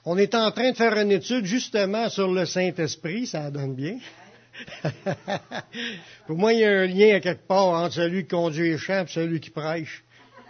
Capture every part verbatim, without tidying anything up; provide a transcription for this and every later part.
On est en train de faire une étude justement sur le Saint-Esprit, ça donne bien. Pour moi, il y a un lien à quelque part entre celui qui conduit les champs et celui qui prêche.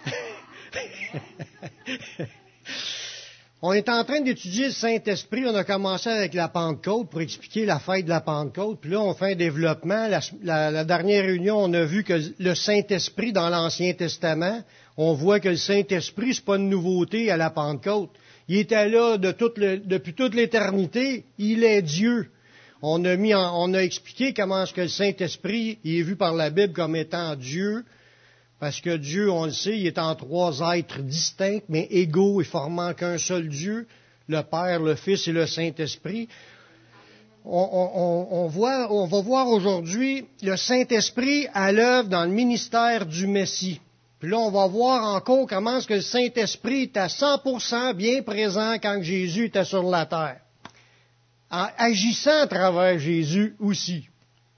On est en train d'étudier le Saint-Esprit. On a commencé avec la Pentecôte pour expliquer la fête de la Pentecôte. Puis là, on fait un développement. La, la, la dernière réunion, on a vu que le Saint-Esprit, dans l'Ancien Testament, on voit que le Saint-Esprit, c'est pas une nouveauté à la Pentecôte. Il était là de toute le, depuis toute l'éternité. Il est Dieu. On a mis, en, on a expliqué comment est-ce que le Saint-Esprit il est vu par la Bible comme étant Dieu. Parce que Dieu, on le sait, il est en trois êtres distincts, mais égaux et formant qu'un seul Dieu, le Père, le Fils et le Saint-Esprit. On, on, on, voit, on va voir aujourd'hui le Saint-Esprit à l'œuvre dans le ministère du Messie. Puis là, on va voir encore comment est-ce que le Saint-Esprit est à cent pour cent bien présent quand Jésus était sur la terre, en agissant à travers Jésus aussi.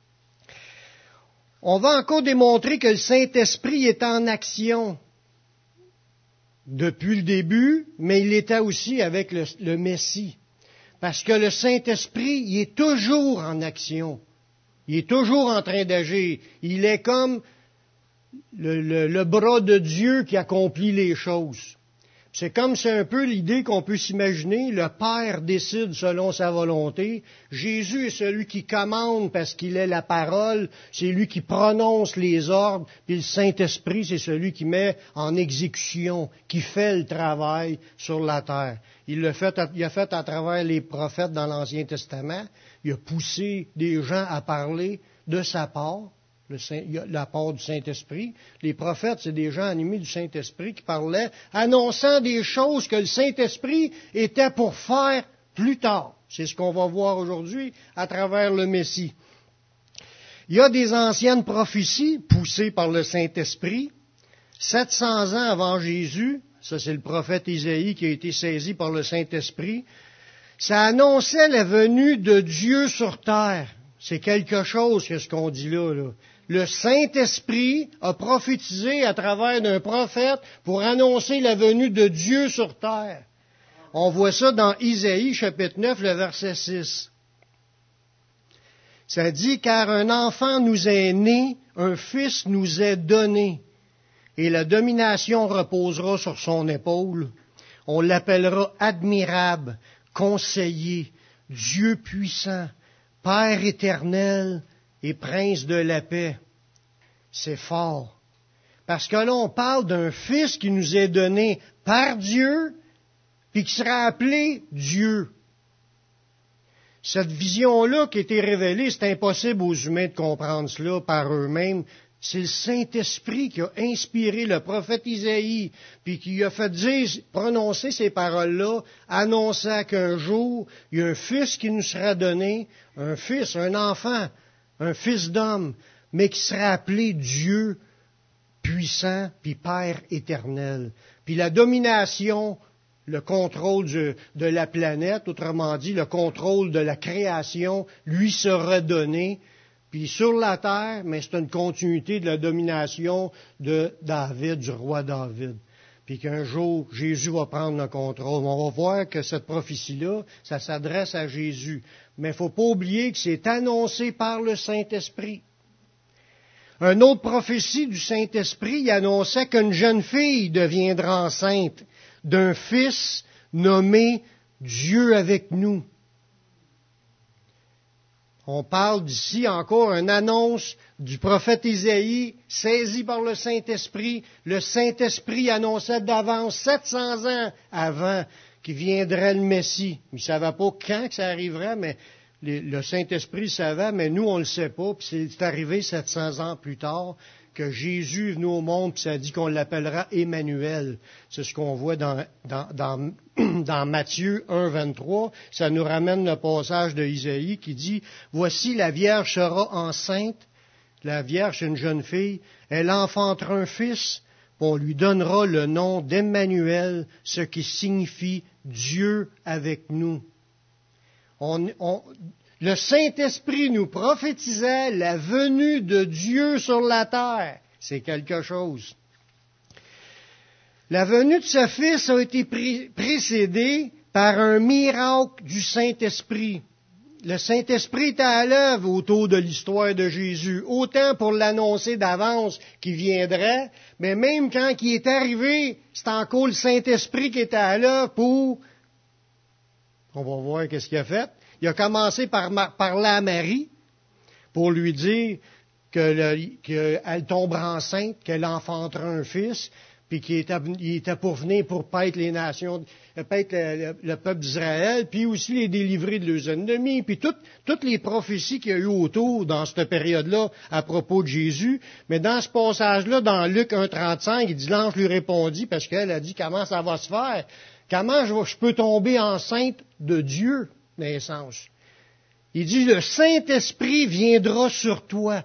On va encore démontrer que le Saint-Esprit est en action depuis le début, mais il était aussi avec le, le Messie. Parce que le Saint-Esprit, il est toujours en action. Il est toujours en train d'agir. Il est comme le, le, le bras de Dieu qui accomplit les choses. C'est comme c'est un peu l'idée qu'on peut s'imaginer, le Père décide selon sa volonté, Jésus est celui qui commande parce qu'il est la parole, c'est lui qui prononce les ordres, puis le Saint-Esprit c'est celui qui met en exécution, qui fait le travail sur la terre. Il l'a fait, il a fait à travers les prophètes dans l'Ancien Testament, il a poussé des gens à parler de sa part. Le Saint, la part du Saint-Esprit. Les prophètes, c'est des gens animés du Saint-Esprit qui parlaient, annonçant des choses que le Saint-Esprit était pour faire plus tard. C'est ce qu'on va voir aujourd'hui à travers le Messie. Il y a des anciennes prophéties poussées par le Saint-Esprit. sept cents ans avant Jésus, ça c'est le prophète Isaïe qui a été saisi par le Saint-Esprit, ça annonçait la venue de Dieu sur terre. C'est quelque chose que ce qu'on dit là, là. Le Saint-Esprit a prophétisé à travers d'un prophète pour annoncer la venue de Dieu sur terre. On voit ça dans Isaïe, chapitre neuf, le verset six. Ça dit, « Car un enfant nous est né, un fils nous est donné, et la domination reposera sur son épaule. On l'appellera admirable, conseiller, Dieu puissant, Père éternel et prince de la paix. » C'est fort. Parce que là, on parle d'un fils qui nous est donné par Dieu, puis qui sera appelé Dieu. Cette vision-là qui a été révélée, c'est impossible aux humains de comprendre cela par eux-mêmes. C'est le Saint-Esprit qui a inspiré le prophète Isaïe, puis qui a fait dire, prononcer ces paroles-là, annonçant qu'un jour, il y a un fils qui nous sera donné, un fils, un enfant, un fils d'homme, mais qui sera appelé Dieu puissant, puis Père éternel. Puis la domination, le contrôle de, de la planète, autrement dit, le contrôle de la création, lui sera donné. Puis sur la terre, mais c'est une continuité de la domination de David, du roi David. Puis qu'un jour, Jésus va prendre le contrôle. On va voir que cette prophétie-là, ça s'adresse à Jésus. Mais il ne faut pas oublier que c'est annoncé par le Saint-Esprit. Une autre prophétie du Saint-Esprit, il annonçait qu'une jeune fille deviendra enceinte d'un fils nommé Dieu avec nous. On parle d'ici encore une annonce du prophète Isaïe, saisi par le Saint-Esprit. Le Saint-Esprit annonçait d'avance, sept cents ans avant, qu'il viendrait le Messie. Il ne savait pas quand que ça arriverait, mais le Saint-Esprit savait, mais nous, on ne le sait pas. Puis c'est arrivé sept cents ans plus tard que Jésus est venu au monde, puis ça dit qu'on l'appellera Emmanuel. C'est ce qu'on voit dans, dans, dans, dans Matthieu un, vingt-trois. Ça nous ramène le passage de Isaïe qui dit, « Voici, la Vierge sera enceinte. » La Vierge, c'est une jeune fille. « Elle enfantera un fils. On lui donnera le nom d'Emmanuel, ce qui signifie Dieu avec nous. » On, on, le Saint-Esprit nous prophétisait la venue de Dieu sur la terre. C'est quelque chose. La venue de ce Fils a été pré- précédée par un miracle du Saint-Esprit. Le Saint-Esprit était à l'œuvre autour de l'histoire de Jésus, autant pour l'annoncer d'avance qu'il viendrait, mais même quand il est arrivé, c'est encore le Saint-Esprit qui était à l'œuvre pour... On va voir qu'est-ce qu'il a fait. Il a commencé par parler à Marie pour lui dire qu'elle tombera enceinte, qu'elle enfantera un fils, puis qu'il était, il était pour venir pour paître les nations, paître le, le, le peuple d'Israël, puis aussi les délivrer de leurs ennemis, puis tout, toutes les prophéties qu'il y a eu autour dans cette période-là à propos de Jésus. Mais dans ce passage-là, dans Luc un trente-cinq, il dit, l'ange lui répondit, parce qu'elle a dit, comment ça va se faire? Comment je, je peux tomber enceinte de Dieu, naissance? Il dit, le Saint-Esprit viendra sur toi.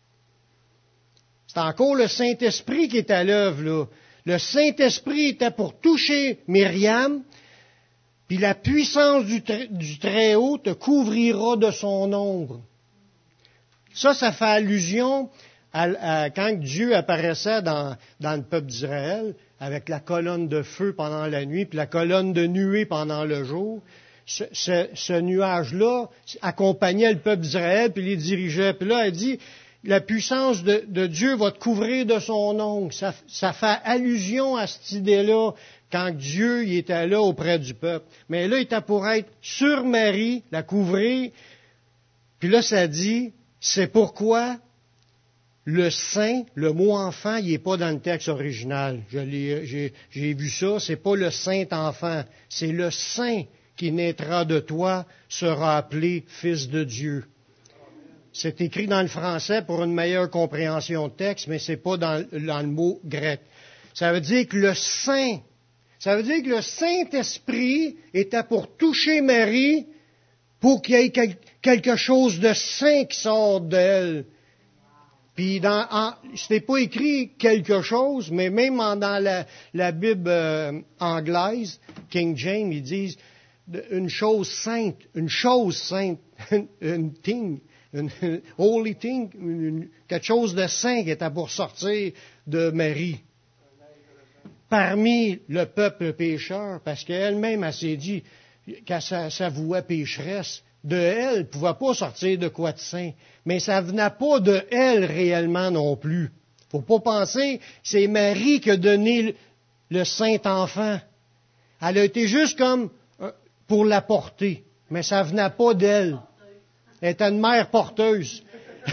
C'est encore le Saint-Esprit qui est à l'œuvre, là. Le Saint-Esprit était pour toucher Myriam, puis la puissance du, du Très-Haut te couvrira de son ombre. Ça, ça fait allusion à, à quand Dieu apparaissait dans, dans le peuple d'Israël, avec la colonne de feu pendant la nuit, puis la colonne de nuée pendant le jour. Ce, ce, ce nuage-là accompagnait le peuple d'Israël, puis les dirigeait. Puis là, elle dit... La puissance de, de Dieu va te couvrir de son ongle. Ça, ça fait allusion à cette idée-là quand Dieu il était là auprès du peuple. Mais là, il était pour être sur Marie, la couvrir. Puis là, ça dit, c'est pourquoi le saint, le mot enfant, il n'est pas dans le texte original. Je l'ai, j'ai, j'ai vu ça, c'est pas le saint enfant, c'est le saint qui naîtra de toi sera appelé fils de Dieu. C'est écrit dans le français pour une meilleure compréhension de texte, mais c'est pas dans, dans le mot grec. Ça veut dire que le Saint, ça veut dire que le Saint-Esprit était pour toucher Marie pour qu'il y ait quel, quelque chose de saint qui sorte d'elle. Puis dans, en, c'était pas écrit quelque chose, mais même en, dans la, la Bible euh, anglaise, King James, ils disent une chose sainte, une chose sainte, une thing. Une holy thing, une, quelque chose de saint qui était pour sortir de Marie. Parmi le peuple pécheur, parce qu'elle-même, elle s'est dit qu'elle s'avouait pécheresse, de elle ne pouvait pas sortir de quoi de saint. Mais ça venait pas de elle réellement non plus. Faut pas penser, c'est Marie qui a donné le saint enfant. Elle a été juste comme pour la porter, mais ça venait pas d'elle. Elle était une mère porteuse.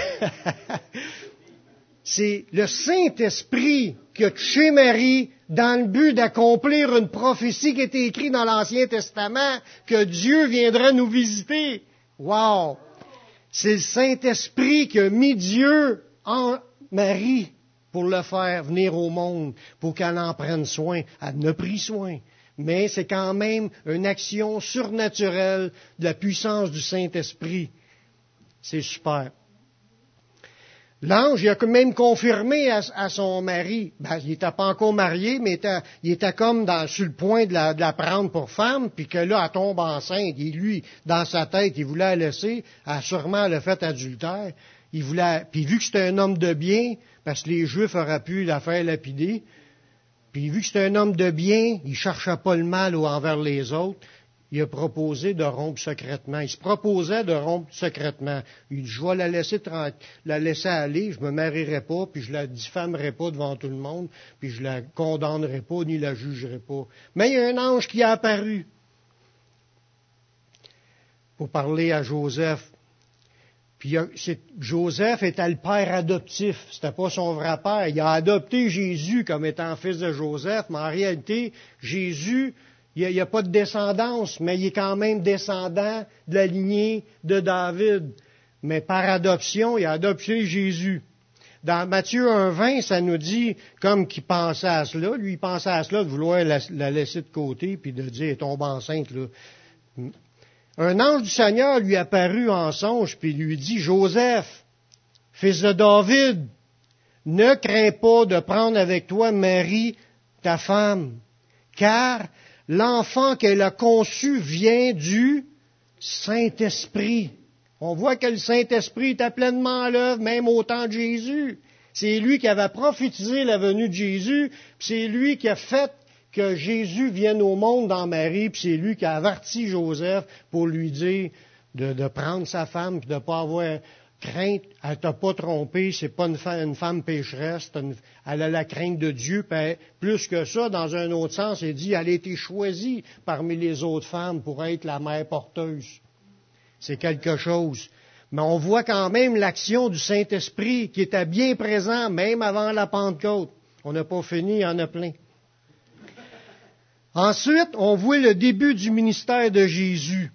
C'est le Saint-Esprit qui a touché Marie dans le but d'accomplir une prophétie qui était écrite dans l'Ancien Testament, que Dieu viendrait nous visiter. Wow! C'est le Saint-Esprit qui a mis Dieu en Marie pour le faire venir au monde, pour qu'elle en prenne soin. Elle en a pris soin. Mais c'est quand même une action surnaturelle de la puissance du Saint-Esprit. C'est super. L'ange, il a même confirmé à, à son mari, ben, il n'était pas encore marié, mais il était, il était comme dans, sur le point de la, de la prendre pour femme, puis que là, elle tombe enceinte. Et lui, dans sa tête, il voulait la laisser, elle a sûrement le fait adultère. Il voulait, puis vu que c'était un homme de bien, parce que les Juifs auraient pu la faire lapider, puis vu que c'était un homme de bien, il ne cherchait pas le mal envers les autres, il a proposé de rompre secrètement. Il se proposait de rompre secrètement. Il dit, je vais la laisser, la laisser aller, je ne me marierai pas, puis je la diffamerai pas devant tout le monde, puis je la condamnerai pas, ni la jugerai pas. Mais il y a un ange qui est apparu pour parler à Joseph. Puis c'est, Joseph était le père adoptif, c'était pas son vrai père. Il a adopté Jésus comme étant fils de Joseph, mais en réalité, Jésus, il n'y a, a pas de descendance, mais il est quand même descendant de la lignée de David. Mais par adoption, il a adopté Jésus. Dans Matthieu un vingt, ça nous dit, comme qu'il pensait à cela, lui il pensait à cela de vouloir la, la laisser de côté, puis de dire, elle tombe enceinte, là. Un ange du Seigneur lui apparut en songe, puis lui dit, Joseph, fils de David, ne crains pas de prendre avec toi Marie, ta femme, car l'enfant qu'elle a conçu vient du Saint-Esprit. On voit que le Saint-Esprit était pleinement à l'œuvre, même au temps de Jésus. C'est lui qui avait prophétisé la venue de Jésus, puis c'est lui qui a fait que Jésus vienne au monde dans Marie, puis c'est lui qui a averti Joseph pour lui dire de, de prendre sa femme, puis de ne pas avoir crainte. Elle t'a pas trompé, c'est pas une femme, une femme pécheresse, une, elle a la crainte de Dieu. Puis plus que ça, dans un autre sens, il dit, elle a été choisie parmi les autres femmes pour être la mère porteuse. C'est quelque chose. Mais on voit quand même l'action du Saint-Esprit qui était bien présent, même avant la Pentecôte. On n'a pas fini, il y en a plein. Ensuite, on voit le début du ministère de Jésus,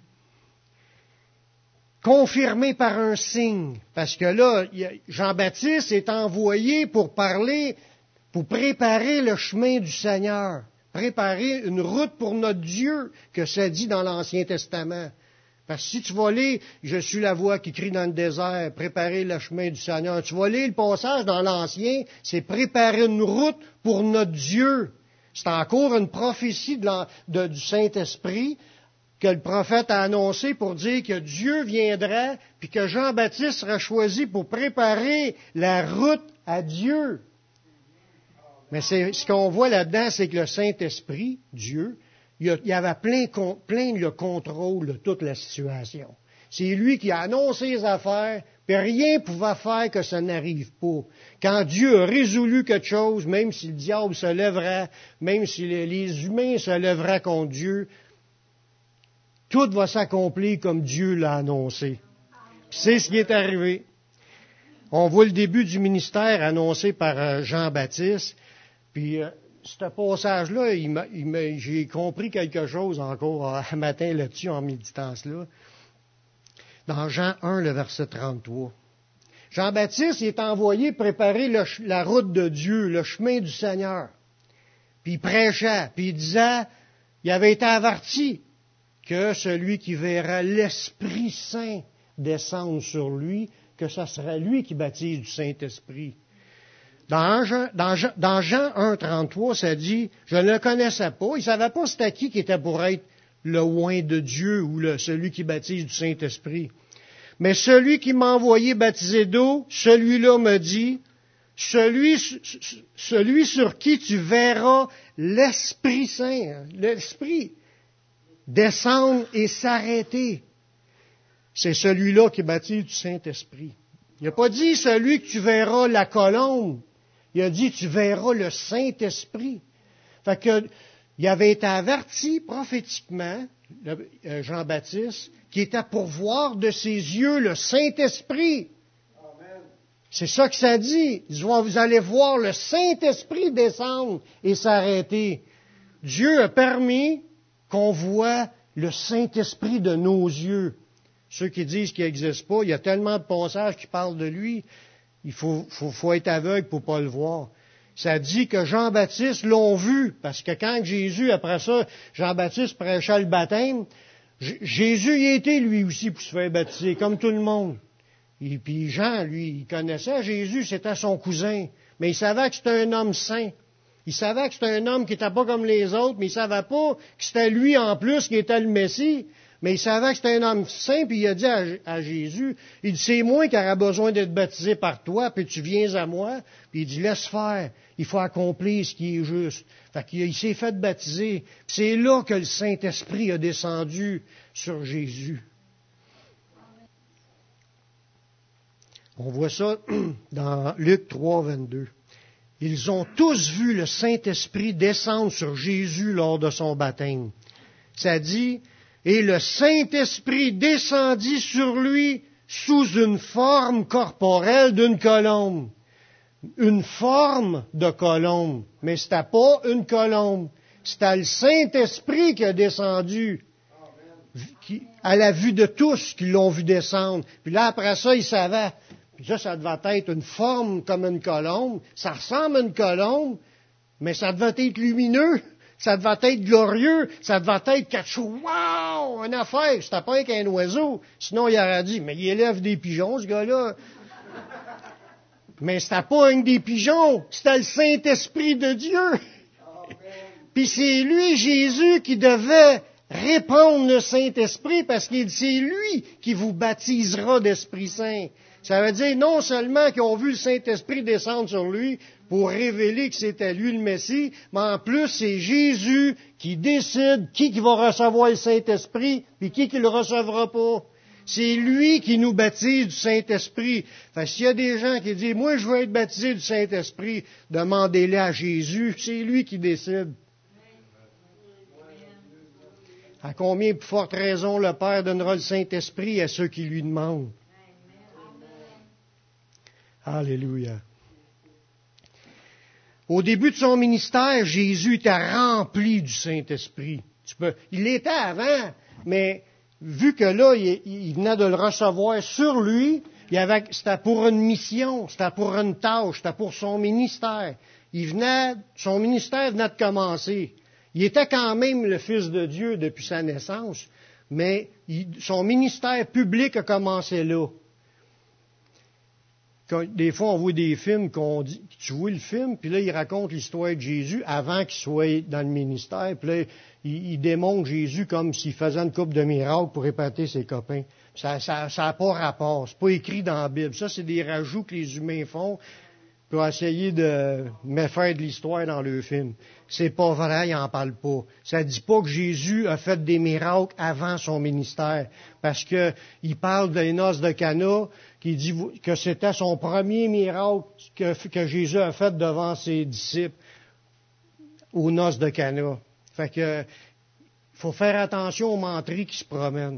confirmé par un signe. Parce que là, Jean-Baptiste est envoyé pour parler, pour préparer le chemin du Seigneur, préparer une route pour notre Dieu, que ça dit dans l'Ancien Testament. Parce que si tu vas lire, je suis la voix qui crie dans le désert, préparer le chemin du Seigneur. Tu vas lire le passage dans l'Ancien, c'est préparer une route pour notre Dieu. C'est encore une prophétie de la, de, du Saint-Esprit que le prophète a annoncé pour dire que Dieu viendra, puis que Jean-Baptiste sera choisi pour préparer la route à Dieu. Mais c'est, ce qu'on voit là-dedans, c'est que le Saint-Esprit, Dieu, il y avait plein, plein le contrôle de toute la situation. C'est lui qui a annoncé les affaires, puis rien ne pouvait faire que ça n'arrive pas. Quand Dieu a résolu quelque chose, même si le diable se lèvera, même si les, les humains se lèveraient contre Dieu, tout va s'accomplir comme Dieu l'a annoncé. Puis c'est ce qui est arrivé. On voit le début du ministère annoncé par Jean-Baptiste, puis euh, ce passage-là, il m'a, il m'a, j'ai compris quelque chose encore un matin là-dessus en méditant cela. Dans Jean un, le verset trente-trois. Jean-Baptiste il est envoyé préparer le, la route de Dieu, le chemin du Seigneur. Puis il prêchait, puis il disait, il avait été averti que celui qui verra l'Esprit Saint descendre sur lui, que ce sera lui qui baptise du Saint-Esprit. Dans, dans, dans Jean un, trente-trois, ça dit, je ne le connaissais pas, il ne savait pas c'était qui qui était pour être le oint de Dieu ou le, celui qui baptise du Saint-Esprit. Mais celui qui m'a envoyé baptiser d'eau, celui-là me dit, celui, celui sur qui tu verras l'Esprit Saint, l'Esprit, descendre et s'arrêter, c'est celui-là qui baptise du Saint-Esprit. Il n'a pas dit celui que tu verras la colombe, il a dit tu verras le Saint-Esprit. Fait que, il avait été averti prophétiquement, Jean-Baptiste, qui était pour voir de ses yeux le Saint-Esprit. Amen. C'est ça que ça dit. Il dit, vous allez voir le Saint-Esprit descendre et s'arrêter. Dieu a permis qu'on voit le Saint-Esprit de nos yeux. Ceux qui disent qu'il n'existe pas, il y a tellement de passages qui parlent de lui, il faut, faut, faut être aveugle pour ne pas le voir. Ça dit que Jean-Baptiste l'ont vu, parce que quand Jésus, après ça, Jean-Baptiste prêchait le baptême, J- Jésus y était lui aussi pour se faire baptiser, comme tout le monde. Et puis Jean, lui, il connaissait Jésus, c'était son cousin, mais il savait que c'était un homme saint. Il savait que c'était un homme qui n'était pas comme les autres, mais il ne savait pas que c'était lui en plus qui était le Messie. Mais il savait que c'était un homme saint, puis il a dit à, à Jésus, il dit, c'est moi qui aurais besoin d'être baptisé par toi, puis tu viens à moi. Puis il dit, laisse faire, il faut accomplir ce qui est juste. Fait qu'il il s'est fait baptiser. Puis c'est là que le Saint-Esprit a descendu sur Jésus. On voit ça dans Luc trois, vingt-deux. Ils ont tous vu le Saint-Esprit descendre sur Jésus lors de son baptême. Ça dit, et le Saint-Esprit descendit sur lui sous une forme corporelle d'une colombe. Une forme de colombe. Mais c'était pas une colombe. C'était le Saint-Esprit qui a descendu. Qui, à la vue de tous qui l'ont vu descendre. Puis là, après ça, ils savaient. Puis ça, ça devait être une forme comme une colombe. Ça ressemble à une colombe, mais ça devait être lumineux. Ça devait être glorieux, ça devait être quelque chose. Wow! Une affaire! C'était pas qu'un oiseau. Sinon, il aurait dit, mais il élève des pigeons, ce gars-là. Mais c'était pas un des pigeons, c'était le Saint-Esprit de Dieu. Puis c'est lui, Jésus, qui devait répandre le Saint-Esprit, parce qu'il dit, c'est lui qui vous baptisera d'Esprit Saint. Ça veut dire non seulement qu'ils ont vu le Saint-Esprit descendre sur lui pour révéler que c'était lui le Messie, mais en plus, c'est Jésus qui décide qui, qui va recevoir le Saint-Esprit et qui qui le recevra pas. C'est lui qui nous baptise du Saint-Esprit. Fait que s'il y a des gens qui disent, moi je veux être baptisé du Saint-Esprit, demandez-le à Jésus, c'est lui qui décide. À combien plus forte raison le Père donnera le Saint-Esprit à ceux qui lui demandent. Alléluia. Au début de son ministère, Jésus était rempli du Saint-Esprit. Tu peux, il l'était avant, mais vu que là, il, il venait de le recevoir sur lui, il avait, c'était pour une mission, c'était pour une tâche, c'était pour son ministère. Il venait, son ministère venait de commencer. Il était quand même le Fils de Dieu depuis sa naissance, mais il, son ministère public a commencé là. Quand, des fois, on voit des films qu'on dit, tu vois le film, puis là, il raconte l'histoire de Jésus avant qu'il soit dans le ministère, puis là, il, il démontre Jésus comme s'il faisait une coupe de miracles pour épater ses copains. Ça n'a ça, pas rapport, c'est pas écrit dans la Bible. Ça, c'est des rajouts que les humains font pour essayer de me faire de l'histoire dans le film. C'est pas vrai, il n'en parle pas. Ça dit pas que Jésus a fait des miracles avant son ministère, parce que il parle des noces de Cana, qui dit que c'était son premier miracle que, que Jésus a fait devant ses disciples aux noces de Cana. Fait que faut faire attention aux menteries qui se promènent.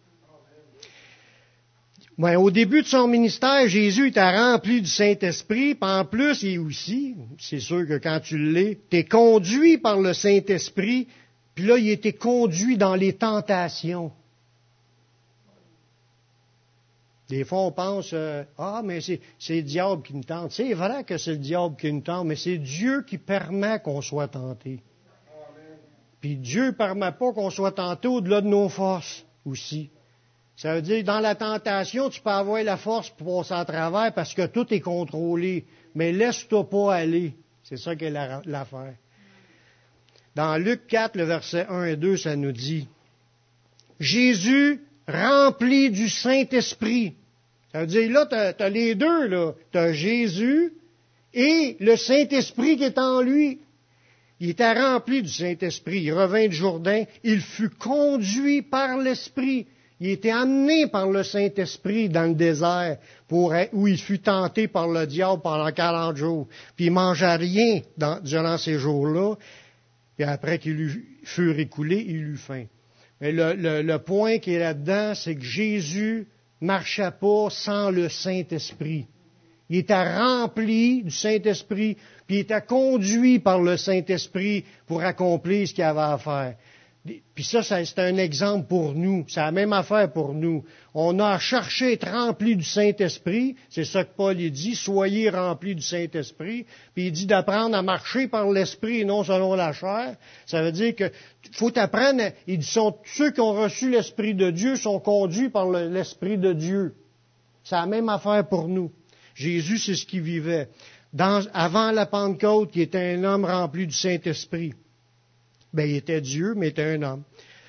Ouais, au début de son ministère, Jésus était rempli du Saint-Esprit, puis en plus, et aussi, c'est sûr que quand tu l'es, tu es conduit par le Saint-Esprit, puis là, il était conduit dans les tentations. Des fois, on pense, euh, ah, mais c'est, c'est le diable qui nous tente. C'est vrai que c'est le diable qui nous tente, mais c'est Dieu qui permet qu'on soit tenté. Puis Dieu ne permet pas qu'on soit tenté au-delà de nos forces aussi. Ça veut dire, dans la tentation, tu peux avoir la force pour passer à travers parce que tout est contrôlé. Mais laisse-toi pas aller. C'est ça qu'est la, l'affaire. Dans Luc quatre, le verset un et deux, ça nous dit, Jésus rempli du Saint-Esprit. Ça veut dire, là, t'as, t'as les deux, là. T'as Jésus et le Saint-Esprit qui est en lui. Il était rempli du Saint-Esprit. Il revint du Jourdain. Il fut conduit par l'Esprit. Il était amené par le Saint-Esprit dans le désert, pour, où il fut tenté par le diable pendant quarante jours. Puis il ne mangea rien dans, durant ces jours-là. Et après qu'il eut, furent écoulés, il eut faim. Mais le, le, le point qui est là-dedans, c'est que Jésus ne marchait pas sans le Saint-Esprit. Il était rempli du Saint-Esprit, puis il était conduit par le Saint-Esprit pour accomplir ce qu'il avait à faire. Puis ça, ça, c'est un exemple pour nous. C'est la même affaire pour nous. On a à chercher à être rempli du Saint-Esprit. C'est ça que Paul il dit, soyez remplis du Saint-Esprit. Puis il dit d'apprendre à marcher par l'Esprit et non selon la chair. Ça veut dire que faut apprendre. Il dit, sont, ceux qui ont reçu l'Esprit de Dieu sont conduits par le, l'Esprit de Dieu. C'est la même affaire pour nous. Jésus, c'est ce qu'il vivait. Dans, avant la Pentecôte, il était un homme rempli du Saint-Esprit. Ben, il était Dieu, mais il était un homme.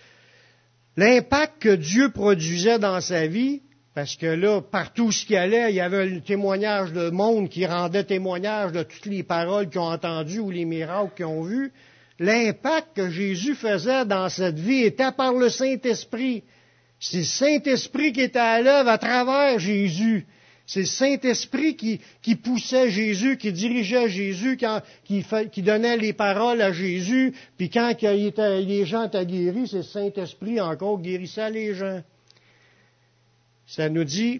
L'impact que Dieu produisait dans sa vie, parce que là, partout où il allait, il y avait le témoignage de monde qui rendait témoignage de toutes les paroles qu'ils ont entendues ou les miracles qu'ils ont vus. L'impact que Jésus faisait dans cette vie était par le Saint-Esprit. C'est le Saint-Esprit qui était à l'œuvre à travers Jésus. C'est le Saint-Esprit qui, qui poussait Jésus, qui dirigeait Jésus, quand, qui, fait, qui donnait les paroles à Jésus. Puis quand il était, les gens étaient guéris, c'est le Saint-Esprit encore qui guérissait les gens. Ça nous dit,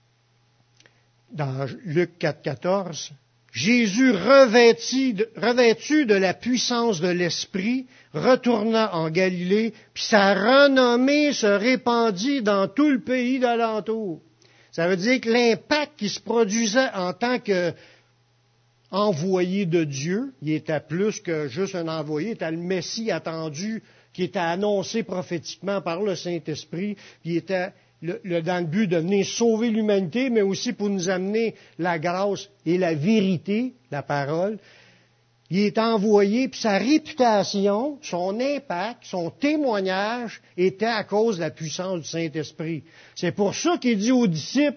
dans Luc quatre, quatorze, Jésus revêtu de, revêtu de la puissance de l'Esprit, retourna en Galilée, puis sa renommée se répandit dans tout le pays d'alentour. Ça veut dire que l'impact qui se produisait en tant qu'envoyé de Dieu, il était plus que juste un envoyé, il était le Messie attendu, qui était annoncé prophétiquement par le Saint-Esprit, qui était le, le, dans le but de venir sauver l'humanité, mais aussi pour nous amener la grâce et la vérité, la parole. Il est envoyé, puis sa réputation, son impact, son témoignage était à cause de la puissance du Saint-Esprit. C'est pour ça qu'il dit aux disciples,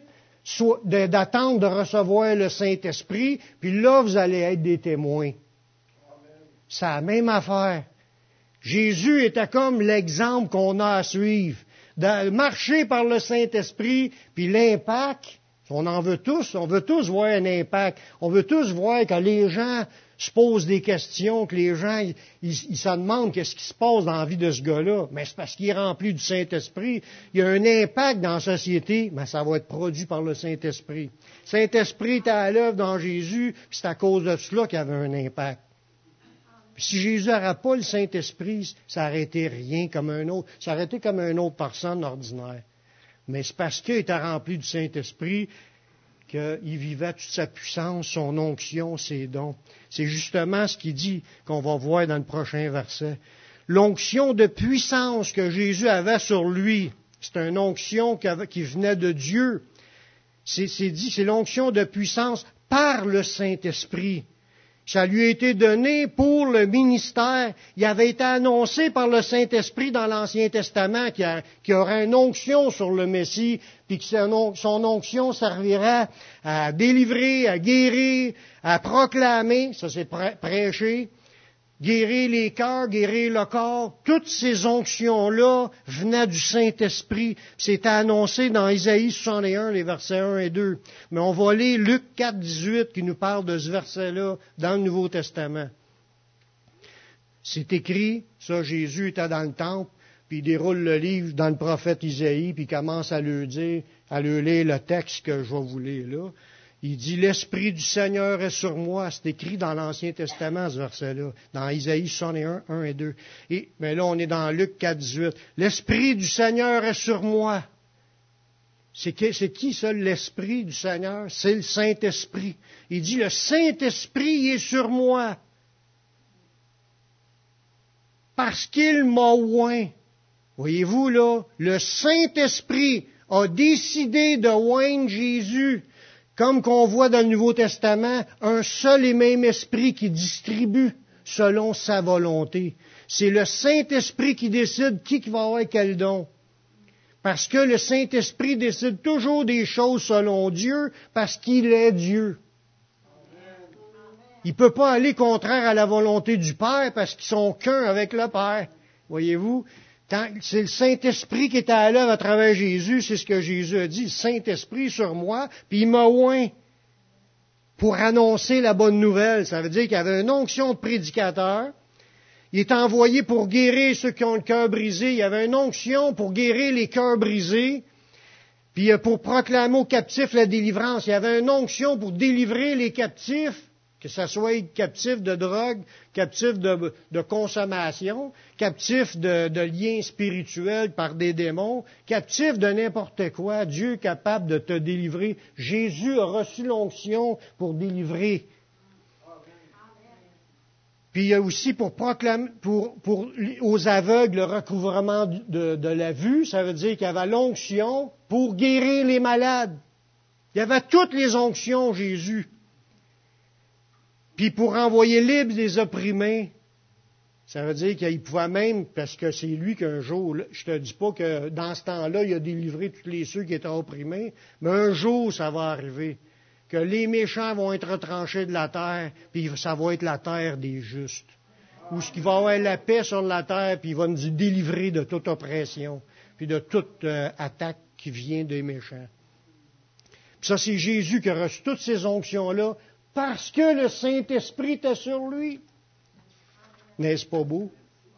soit, de, d'attendre de recevoir le Saint-Esprit, puis là, vous allez être des témoins. C'est la même affaire. Jésus était comme l'exemple qu'on a à suivre. De marcher par le Saint-Esprit, puis l'impact, on en veut tous, on veut tous voir un impact. On veut tous voir que les gens se posent des questions, que les gens, ils, ils se demandent qu'est-ce qui se passe dans la vie de ce gars-là. Mais c'est parce qu'il est rempli du Saint-Esprit. Il y a un impact dans la société, mais ça va être produit par le Saint-Esprit. Le Saint-Esprit était à l'œuvre dans Jésus, puis c'est à cause de cela qu'il y avait un impact. Puis si Jésus n'aurait pas le Saint-Esprit, ça aurait été rien comme un autre. Ça aurait été comme une autre personne ordinaire. Mais c'est parce qu'il était rempli du Saint-Esprit qu'il vivait toute sa puissance, son onction, ses dons. C'est justement ce qu'il dit qu'on va voir dans le prochain verset. L'onction de puissance que Jésus avait sur lui, c'est une onction qui venait de Dieu. C'est, c'est dit, c'est l'onction de puissance par le Saint-Esprit. Ça lui a été donné pour le ministère. Il avait été annoncé par le Saint-Esprit dans l'Ancien Testament qu'il y aurait une onction sur le Messie, puis que son onction servirait à délivrer, à guérir, à proclamer, ça c'est prêcher, guérir les cœurs, guérir le corps. Toutes ces onctions-là venaient du Saint-Esprit. C'était annoncé dans Isaïe soixante et un, les versets un et deux. Mais on va lire Luc quatre, dix-huit qui nous parle de ce verset-là dans le Nouveau Testament. C'est écrit, ça, Jésus était dans le temple, puis il déroule le livre dans le prophète Isaïe, puis il commence à lui dire, à lui lire le texte que je vais vous lire là. Il dit, l'Esprit du Seigneur est sur moi. C'est écrit dans l'Ancien Testament, ce verset-là, dans Isaïe soixante et un, un et deux. Et, mais là, on est dans Luc quatre, dix-huit. L'Esprit du Seigneur est sur moi. C'est qui, c'est qui ça, l'Esprit du Seigneur? C'est le Saint-Esprit. Il dit, le Saint-Esprit est sur moi. Parce qu'il m'a oint. Voyez-vous, là, le Saint-Esprit a décidé de oindre Jésus. Comme qu'on voit dans le Nouveau Testament, un seul et même esprit qui distribue selon sa volonté. C'est le Saint-Esprit qui décide qui va avoir quel don. Parce que le Saint-Esprit décide toujours des choses selon Dieu, parce qu'il est Dieu. Il ne peut pas aller contraire à la volonté du Père, parce qu'ils sont qu'un avec le Père. Voyez-vous? C'est le Saint-Esprit qui est à l'œuvre à travers Jésus, c'est ce que Jésus a dit, le Saint-Esprit sur moi, puis il m'a oint pour annoncer la bonne nouvelle. Ça veut dire qu'il y avait une onction de prédicateur, il est envoyé pour guérir ceux qui ont le cœur brisé, il y avait une onction pour guérir les cœurs brisés, puis pour proclamer aux captifs la délivrance, il y avait une onction pour délivrer les captifs, que ce soit captif de drogue, captif de, de consommation, captif de, de liens spirituels par des démons, captif de n'importe quoi. Dieu est capable de te délivrer. Jésus a reçu l'onction pour délivrer. Puis il y a aussi pour proclamer, pour, pour, aux aveugles le recouvrement de, de la vue, ça veut dire qu'il y avait l'onction pour guérir les malades. Il y avait toutes les onctions, Jésus. Puis pour envoyer libre les opprimés, ça veut dire qu'il pouvait même, parce que c'est lui qu'un jour, je te dis pas que dans ce temps-là, il a délivré tous les ceux qui étaient opprimés, mais un jour, ça va arriver, que les méchants vont être retranchés de la terre, puis ça va être la terre des justes. Où ce qui va avoir la paix sur la terre, puis il va nous délivrer de toute oppression, puis de toute euh, attaque qui vient des méchants. Puis ça, c'est Jésus qui a reçu toutes ces onctions-là, parce que le Saint-Esprit était sur lui. N'est-ce pas beau?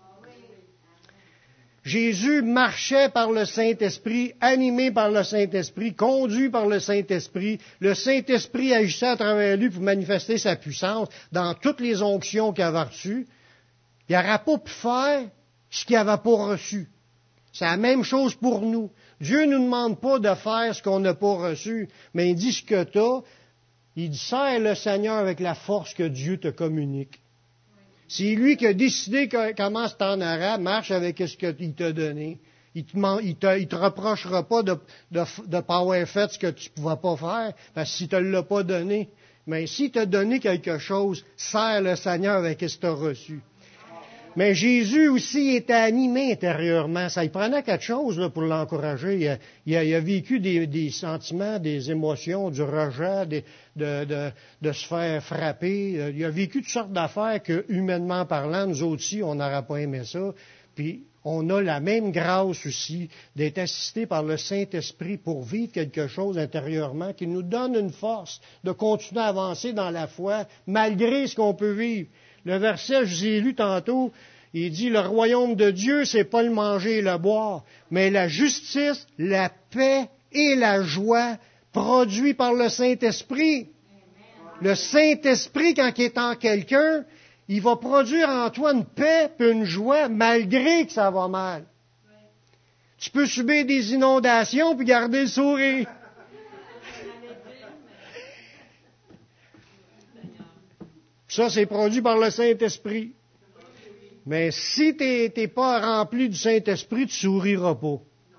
Jésus marchait par le Saint-Esprit, animé par le Saint-Esprit, conduit par le Saint-Esprit. Le Saint-Esprit agissait à travers lui pour manifester sa puissance dans toutes les onctions qu'il avait reçues. Il n'aurait pas pu faire ce qu'il n'avait pas reçu. C'est la même chose pour nous. Dieu ne nous demande pas de faire ce qu'on n'a pas reçu, mais il dit ce que tu as. Il dit, sers le Seigneur avec la force que Dieu te communique. C'est lui qui a décidé que, comment c'est en arabe, marche avec ce qu'il t'a donné. Il te, il te, il te reprochera pas de de, de pas avoir fait ce que tu ne pouvais pas faire, parce que s'il ne te l'a pas donné. Mais s'il t'a donné quelque chose, sers le Seigneur avec ce que tu as reçu. Mais Jésus aussi était animé intérieurement. Ça, il prenait quelque chose là, pour l'encourager. Il a, il a, il a vécu des, des sentiments, des émotions, du rejet, des, de, de, de se faire frapper. Il a vécu toutes sortes d'affaires que, humainement parlant, nous autres aussi, on n'aurait pas aimé ça. Puis, on a la même grâce aussi d'être assisté par le Saint-Esprit pour vivre quelque chose intérieurement qui nous donne une force de continuer à avancer dans la foi malgré ce qu'on peut vivre. Le verset, je vous ai lu tantôt, il dit, le royaume de Dieu, c'est pas le manger et le boire, mais la justice, la paix et la joie produits par le Saint-Esprit. Le Saint-Esprit, quand il est en quelqu'un, il va produire en toi une paix et une joie malgré que ça va mal. Tu peux subir des inondations puis garder le sourire. Ça, c'est produit par le Saint-Esprit. Mais si tu n'es pas rempli du Saint-Esprit, tu ne souriras pas.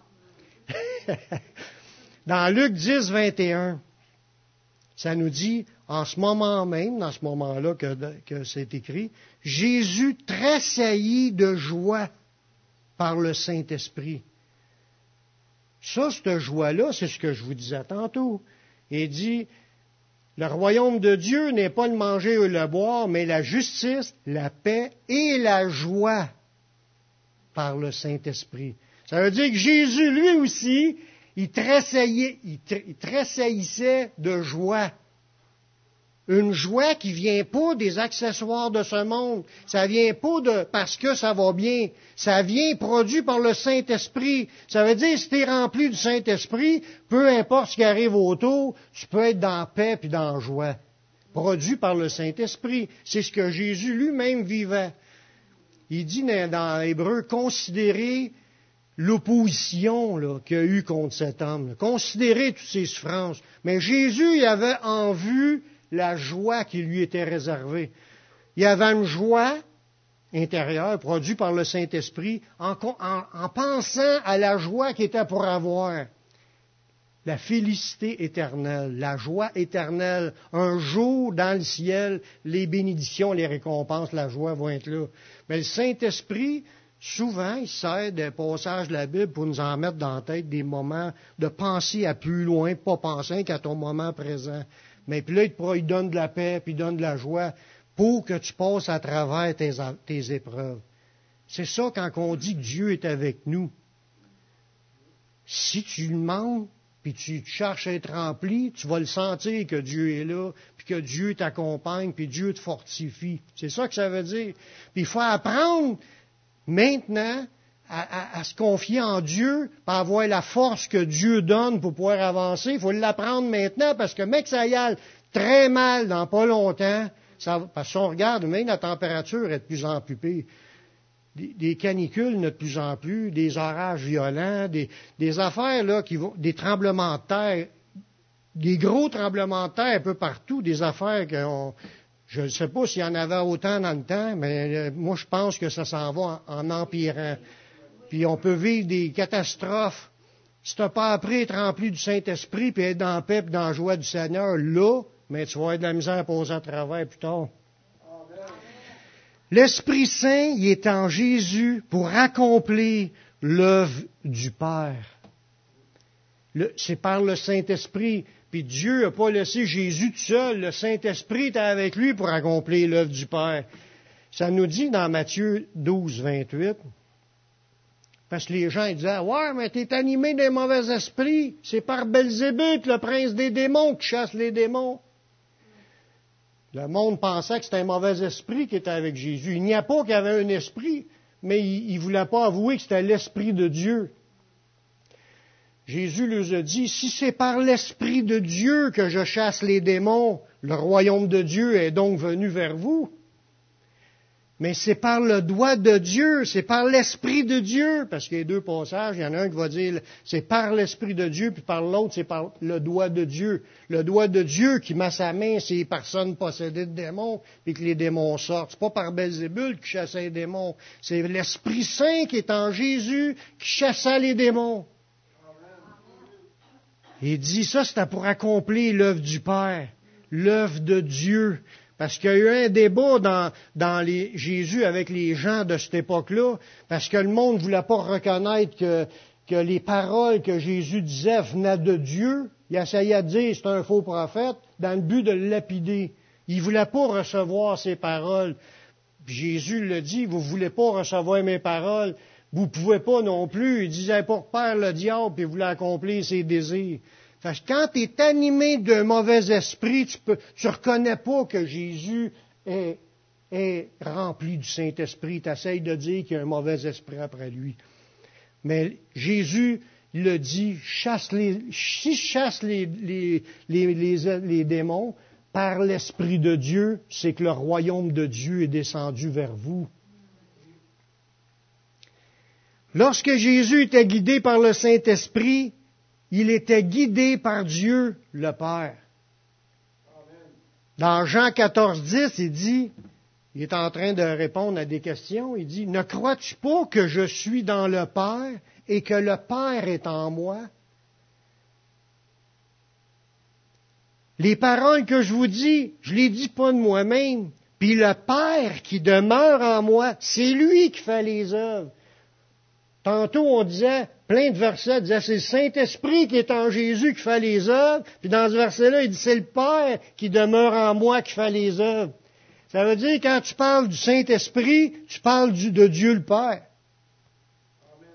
Dans Luc dix, vingt et un, ça nous dit, en ce moment même, dans ce moment-là que, que c'est écrit, Jésus tressaillit de joie par le Saint-Esprit. Ça, cette joie-là, c'est ce que je vous disais tantôt. Il dit, le royaume de Dieu n'est pas le manger ou le boire, mais la justice, la paix et la joie par le Saint-Esprit. Ça veut dire que Jésus, lui aussi, il tressaillait, il tressaillissait de joie. Une joie qui vient pas des accessoires de ce monde. Ça vient pas de parce que ça va bien. Ça vient produit par le Saint-Esprit. Ça veut dire, si tu es rempli du Saint-Esprit, peu importe ce qui arrive autour, tu peux être dans la paix et dans la joie. Produit par le Saint-Esprit. C'est ce que Jésus lui-même vivait. Il dit dans Hébreu, considérez l'opposition là, qu'il y a eu contre cet homme. Là. Considérez toutes ses souffrances. Mais Jésus, il avait en vue la joie qui lui était réservée. Il y avait une joie intérieure produite par le Saint-Esprit en, en, en pensant à la joie qu'il était pour avoir. La félicité éternelle, la joie éternelle. Un jour, dans le ciel, les bénédictions, les récompenses, la joie vont être là. Mais le Saint-Esprit, souvent, il sert des passages de la Bible pour nous en mettre dans la tête des moments de penser à plus loin, pas penser qu'à ton moment présent. Mais puis là, il donne de la paix, puis il donne de la joie pour que tu passes à travers tes, tes épreuves. C'est ça quand on dit que Dieu est avec nous. Si tu lui demandes, puis tu cherches à être rempli, tu vas le sentir que Dieu est là, puis que Dieu t'accompagne, puis Dieu te fortifie. C'est ça que ça veut dire. Puis il faut apprendre maintenant à, à, à se confier en Dieu, pour avoir la force que Dieu donne pour pouvoir avancer. Il faut l'apprendre maintenant, parce que mec, ça y aille très mal dans pas longtemps. Ça, parce qu'on regarde, même la température est de plus en plus pire. Des, des canicules de plus en plus, des orages violents, des, des affaires là qui vont, des tremblements de terre, des gros tremblements de terre un peu partout, des affaires que on, je ne sais pas s'il y en avait autant dans le temps, mais euh, moi je pense que ça s'en va en, en empirant. Puis on peut vivre des catastrophes. Si tu n'as pas appris à être rempli du Saint-Esprit, puis être dans la paix et dans la joie du Seigneur, là, mais tu vas avoir de la misère à poser à travers plus tard. L'Esprit Saint, il est en Jésus pour accomplir l'œuvre du Père. Le, c'est par le Saint-Esprit. Puis Dieu n'a pas laissé Jésus tout seul. Le Saint-Esprit était avec lui pour accomplir l'œuvre du Père. Ça nous dit dans Matthieu douze, vingt-huit, parce que les gens ils disaient « Ouais, mais t'es animé des mauvais esprits. C'est par Belzébuth, le prince des démons, qui chasse les démons. » Le monde pensait que c'était un mauvais esprit qui était avec Jésus. Il n'y a pas qu'il y avait un esprit, mais il ne voulait pas avouer que c'était l'Esprit de Dieu. Jésus leur a dit, si c'est par l'Esprit de Dieu que je chasse les démons, le royaume de Dieu est donc venu vers vous. Mais c'est par le doigt de Dieu, c'est par l'Esprit de Dieu, parce qu'il y a deux passages, il y en a un qui va dire, c'est par l'Esprit de Dieu, puis par l'autre, c'est par le doigt de Dieu. Le doigt de Dieu qui met sa main sur les personnes possédées de démons, puis que les démons sortent. C'est pas par Belzébuth qui chassait les démons, c'est l'Esprit Saint qui est en Jésus qui chassait les démons. Il dit ça, c'était pour accomplir l'œuvre du Père, l'œuvre de Dieu. Parce qu'il y a eu un débat dans, dans les, Jésus avec les gens de cette époque-là, parce que le monde ne voulait pas reconnaître que, que les paroles que Jésus disait venaient de Dieu. Il essayait de dire c'est un faux prophète, dans le but de le lapider. Il ne voulait pas recevoir ses paroles. Puis Jésus le dit, vous ne voulez pas recevoir mes paroles, vous ne pouvez pas non plus. Il disait pour père le diable, puis il voulait accomplir ses désirs. Fait que quand tu es animé d'un mauvais esprit, tu peux, tu reconnais pas que Jésus est, est rempli du Saint-Esprit. Tu essayes de dire qu'il y a un mauvais esprit après lui. Mais Jésus le dit, chasse les, si je chasse les, les, les, les, les démons par l'Esprit de Dieu, c'est que le royaume de Dieu est descendu vers vous. Lorsque Jésus était guidé par le Saint-Esprit, il était guidé par Dieu le Père. Dans Jean quatorze, dix, il dit, il est en train de répondre à des questions, il dit, « Ne crois-tu pas que je suis dans le Père et que le Père est en moi? Les paroles que je vous dis, je les dis pas de moi-même, puis le Père qui demeure en moi, c'est lui qui fait les œuvres. » Tantôt, on disait, plein de versets, disait, c'est le Saint-Esprit qui est en Jésus qui fait les œuvres. Puis dans ce verset-là, il dit, c'est le Père qui demeure en moi qui fait les œuvres. Ça veut dire, quand tu parles du Saint-Esprit, tu parles du, de Dieu le Père. Amen.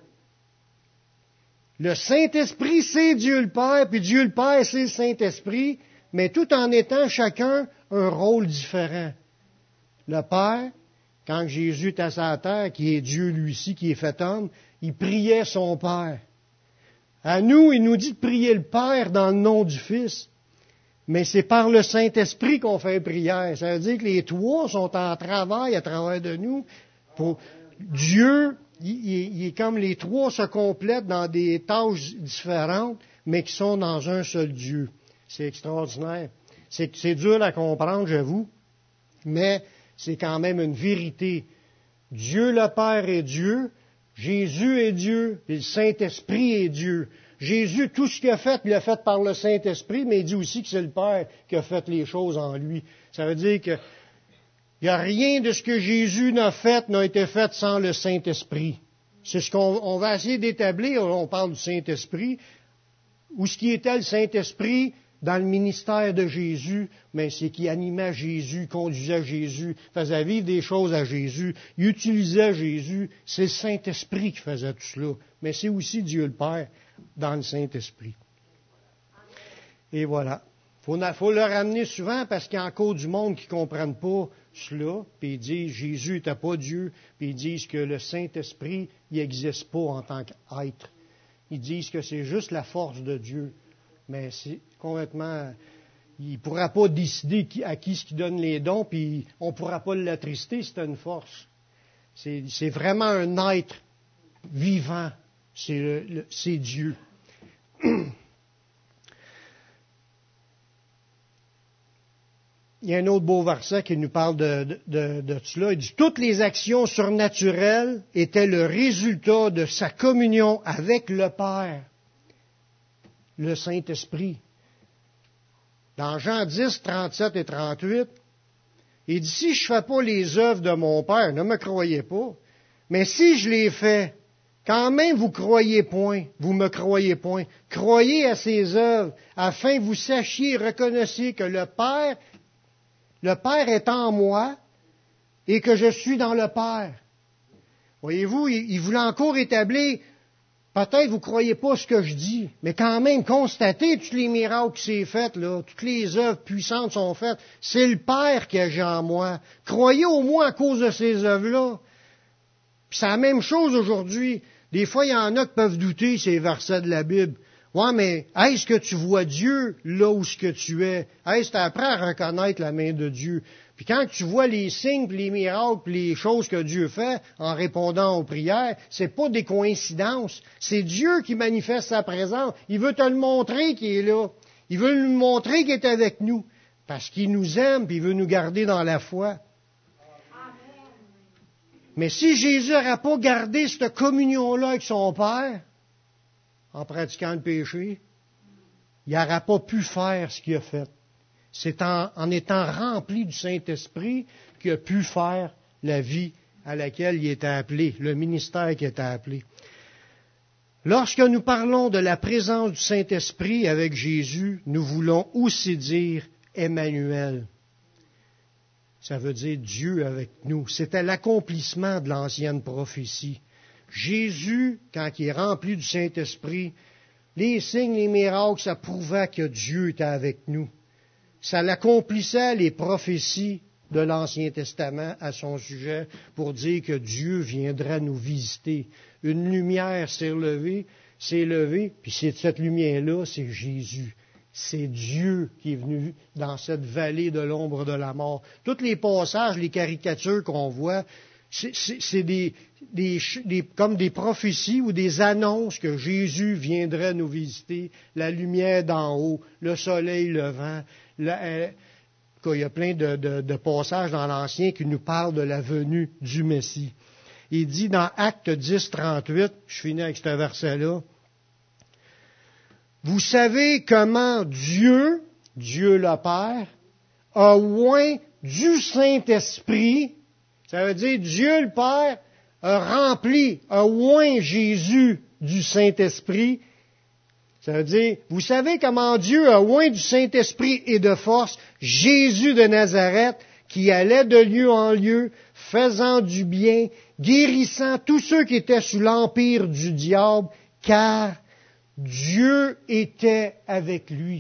Le Saint-Esprit, c'est Dieu le Père, puis Dieu le Père, c'est le Saint-Esprit, mais tout en étant chacun un rôle différent. Le Père, quand Jésus est à sa terre, qui est Dieu lui-ci, qui est fait homme, il priait son Père. À nous, il nous dit de prier le Père dans le nom du Fils. Mais c'est par le Saint-Esprit qu'on fait prière. Ça veut dire que les trois sont en travail à travers de nous. Pour Dieu, il, il est comme les trois se complètent dans des tâches différentes, mais qui sont dans un seul Dieu. C'est extraordinaire. C'est, c'est dur à comprendre, j'avoue, mais c'est quand même une vérité. Dieu le Père est Dieu, Jésus est Dieu, et le Saint-Esprit est Dieu. Jésus, tout ce qu'il a fait, il l'a fait par le Saint-Esprit, mais il dit aussi que c'est le Père qui a fait les choses en lui. Ça veut dire que il n'y a rien de ce que Jésus n'a fait n'a été fait sans le Saint-Esprit. C'est ce qu'on on va essayer d'établir, on parle du Saint-Esprit. Où ce qui était le Saint-Esprit dans le ministère de Jésus, mais c'est qu'il animait Jésus, conduisait Jésus, faisait vivre des choses à Jésus, il utilisait Jésus. C'est le Saint-Esprit qui faisait tout cela, mais c'est aussi Dieu le Père dans le Saint-Esprit. Et voilà. Il faut, faut le ramener souvent parce qu'il y a encore du monde qui ne comprennent pas cela, puis ils disent Jésus n'était pas Dieu, puis ils disent que le Saint-Esprit n'existe pas en tant qu'être. Ils disent que c'est juste la force de Dieu. Mais c'est complètement... Il ne pourra pas décider qui, à qui ce qui donne les dons, puis on ne pourra pas l'attrister, c'est une force. C'est, c'est vraiment un être vivant. C'est, le, le, c'est Dieu. Il y a un autre beau verset qui nous parle de, de, de, de cela. Il dit « Toutes les actions surnaturelles étaient le résultat de sa communion avec le Père, le Saint-Esprit. » Dans Jean dix, trente-sept et trente-huit, il dit « Si je ne fais pas les œuvres de mon Père, ne me croyez pas, mais si je les fais, quand même vous croyez point, vous me croyez point. Croyez à ses œuvres, afin que vous sachiez et reconnaissiez que le Père Le Père est en moi et que je suis dans le Père. » Voyez-vous, il, il voulait encore établir, peut-être vous ne croyez pas ce que je dis, mais quand même, constatez tous les miracles qui s'est fait, là, toutes les œuvres puissantes sont faites. C'est le Père qui agit en moi. Croyez au moins à cause de ces œuvres-là. Puis c'est la même chose aujourd'hui. Des fois, il y en a qui peuvent douter ces versets de la Bible. Ouais, mais est-ce que tu vois Dieu là où ce que tu es? Est-ce que tu apprends à reconnaître la main de Dieu? Puis quand tu vois les signes, puis les miracles, puis les choses que Dieu fait en répondant aux prières, c'est pas des coïncidences. C'est Dieu qui manifeste sa présence. Il veut te le montrer qu'il est là. Il veut nous montrer qu'il est avec nous. Parce qu'il nous aime, puis il veut nous garder dans la foi. Mais si Jésus n'aurait pas gardé cette communion-là avec son Père, en pratiquant le péché, il n'aurait pas pu faire ce qu'il a fait. C'est en, en étant rempli du Saint-Esprit qu'il a pu faire la vie à laquelle il était appelé, le ministère qui était appelé. Lorsque nous parlons de la présence du Saint-Esprit avec Jésus, nous voulons aussi dire Emmanuel. Ça veut dire Dieu avec nous. C'était l'accomplissement de l'ancienne prophétie. Jésus, quand il est rempli du Saint-Esprit, les signes, les miracles, ça prouvait que Dieu était avec nous. Ça l'accomplissait les prophéties de l'Ancien Testament à son sujet pour dire que Dieu viendra nous visiter. Une lumière s'est levée, s'est levée, puis c'est cette lumière-là, c'est Jésus. C'est Dieu qui est venu dans cette vallée de l'ombre de la mort. Tous les passages, les caricatures qu'on voit, c'est, c'est, c'est des, des, des, comme des prophéties ou des annonces que Jésus viendrait nous visiter. La lumière d'en haut, le soleil levant. La, euh, il y a plein de, de, de passages dans l'Ancien qui nous parlent de la venue du Messie. Il dit dans Acte dix, trente-huit, je finis avec ce verset-là, « Vous savez comment Dieu, Dieu le Père, a oint du Saint-Esprit, ça veut dire Dieu le Père a rempli, a oint Jésus du Saint-Esprit. Ça veut dire, vous savez comment Dieu a oint du Saint-Esprit et de force Jésus de Nazareth, qui allait de lieu en lieu, faisant du bien, guérissant tous ceux qui étaient sous l'empire du diable, car Dieu était avec lui.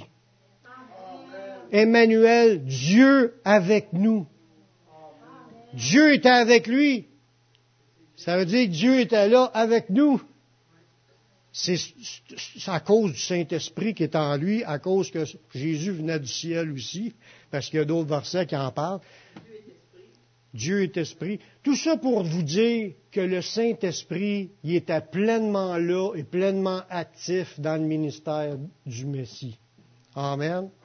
Emmanuel, Dieu avec nous. Dieu était avec lui. Ça veut dire que Dieu était là avec nous. C'est, c'est à cause du Saint-Esprit qui est en lui, à cause que Jésus venait du ciel aussi, parce qu'il y a d'autres versets qui en parlent. Dieu est esprit. Tout ça pour vous dire que le Saint-Esprit, il était pleinement là et pleinement actif dans le ministère du Messie. Amen.